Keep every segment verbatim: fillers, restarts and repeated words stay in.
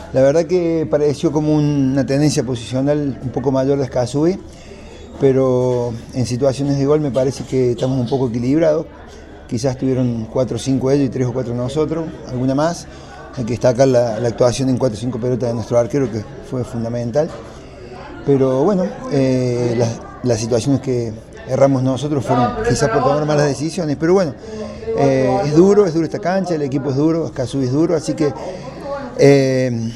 La verdad que pareció como una tendencia posicional un poco mayor de Escazú, pero en situaciones de gol me parece que estamos un poco equilibrados. Quizás tuvieron cuatro o cinco ellos y tres o cuatro nosotros, alguna más. Hay que destacar la, la actuación en cuatro o cinco pelotas de nuestro arquero, que fue fundamental. Pero bueno, eh, las, las situaciones que erramos nosotros fueron quizás por tomar malas decisiones, pero bueno, eh, es duro, es duro esta cancha, el equipo es duro, Escazú es duro, así que eh,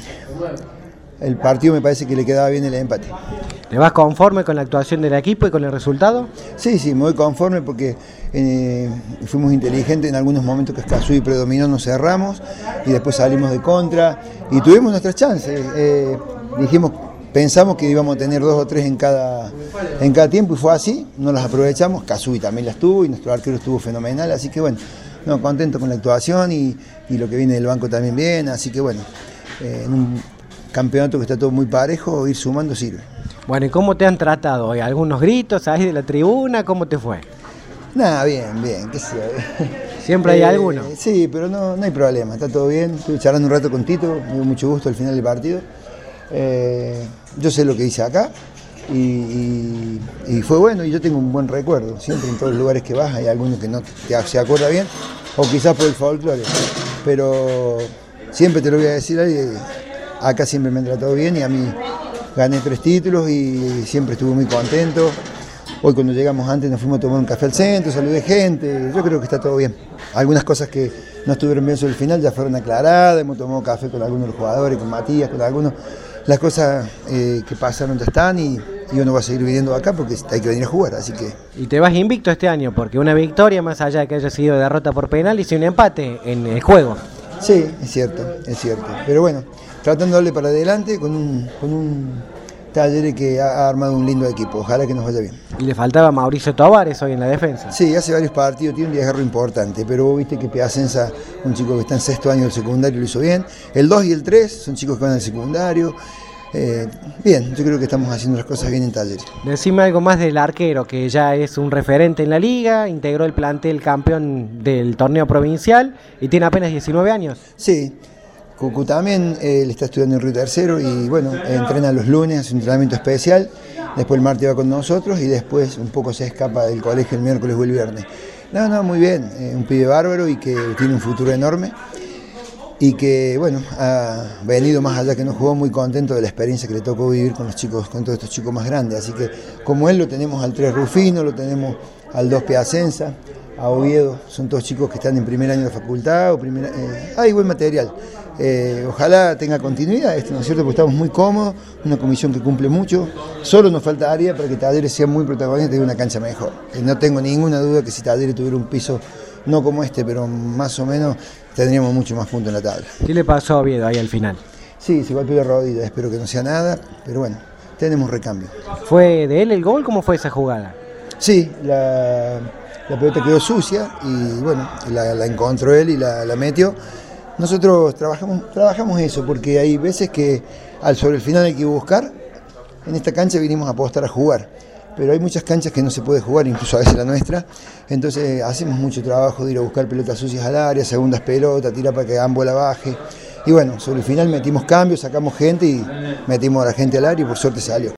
el partido me parece que le quedaba bien el empate. ¿Te vas conforme con la actuación del equipo y con el resultado? Sí, sí, me voy conforme porque eh, fuimos inteligentes en algunos momentos que Escazú predominó, nos cerramos y después salimos de contra y tuvimos nuestras chances. Eh, dijimos, pensamos que íbamos a tener dos o tres en cada, en cada tiempo y fue así, no las aprovechamos. Escazú también las tuvo y nuestro arquero estuvo fenomenal, así que bueno, no, contento con la actuación y, y lo que viene del banco también bien, así que bueno, eh, en un campeonato que está todo muy parejo, ir sumando sirve. Bueno, ¿y cómo te han tratado hoy? ¿Algunos gritos ahí de la tribuna? ¿Cómo te fue? Nada, bien, bien, qué sé yo. ¿Siempre hay eh, alguno? Sí, pero no, no hay problema, está todo bien. Estuve charlando un rato con Tito, me dio mucho gusto al final del partido. Eh, yo sé lo que hice acá y, y, y fue bueno y yo tengo un buen recuerdo. Siempre en todos los lugares que vas hay alguno que no te, se acuerda bien, o quizás por el folclore, pero siempre te lo voy a decir, acá siempre me han tratado bien y a mí gané tres títulos y siempre estuve muy contento. Hoy cuando llegamos antes nos fuimos a tomar un café al centro, saludé gente, yo creo que está todo bien. Algunas cosas que no estuvieron bien sobre el final ya fueron aclaradas, hemos tomado café con algunos de los jugadores, con Matías, con algunos. Las cosas eh, que pasaron ya están y, y uno va a seguir viniendo acá porque hay que venir a jugar, así que... Y te vas invicto este año porque una victoria, más allá de que haya sido derrota por penales y un empate en el juego. Sí, es cierto, es cierto, pero bueno, tratando de darle para adelante con un, con un Talleres que ha armado un lindo equipo, ojalá que nos vaya bien. Y le faltaba Mauricio Tovares hoy en la defensa. Sí, hace varios partidos, tiene un desgarro importante, pero vos viste que Piacenza, un chico que está en sexto año del secundario, lo hizo bien. El dos y el tres son chicos que van al secundario. Eh, bien, yo creo que estamos haciendo las cosas bien en Talleres. Decime algo más del arquero, que ya es un referente en la liga, integró el plantel campeón del torneo provincial y tiene apenas diecinueve años. Sí. Cucu también, él está estudiando en Río Tercero y bueno, entrena los lunes, hace un entrenamiento especial, después el martes va con nosotros y después un poco se escapa del colegio el miércoles o el viernes. No, no, muy bien, eh, un pibe bárbaro y que tiene un futuro enorme y que bueno, ha venido más allá que no jugó, muy contento de la experiencia que le tocó vivir con los chicos, con todos estos chicos más grandes, así que como él lo tenemos al tres Rufino, lo tenemos al dos Piacenza, a Oviedo, son todos chicos que están en primer año de facultad, o primera, eh, hay buen material. Eh, ojalá tenga continuidad esto, ¿no es cierto? Porque estamos muy cómodos, una comisión que cumple mucho, solo nos falta área para que Talleres sea muy protagonista y tenga una cancha mejor. Eh, no tengo ninguna duda que si Talleres tuviera un piso, no como este, pero más o menos, tendríamos mucho más puntos en la tabla. ¿Qué le pasó a Oviedo ahí al final? Sí, se golpeó la rodilla, espero que no sea nada, pero bueno, tenemos recambio. ¿Fue de él el gol? ¿Cómo fue esa jugada? Sí, la, la pelota quedó sucia y bueno, la, la encontró él y la, la metió. Nosotros trabajamos, trabajamos eso porque hay veces que al sobre el final hay que buscar. En esta cancha vinimos a apostar a jugar, pero hay muchas canchas que no se puede jugar, incluso a veces la nuestra. Entonces hacemos mucho trabajo de ir a buscar pelotas sucias al área, segundas pelotas, tirar para que ambos la baje. Y bueno, sobre el final metimos cambios, sacamos gente y metimos a la gente al área y por suerte salió.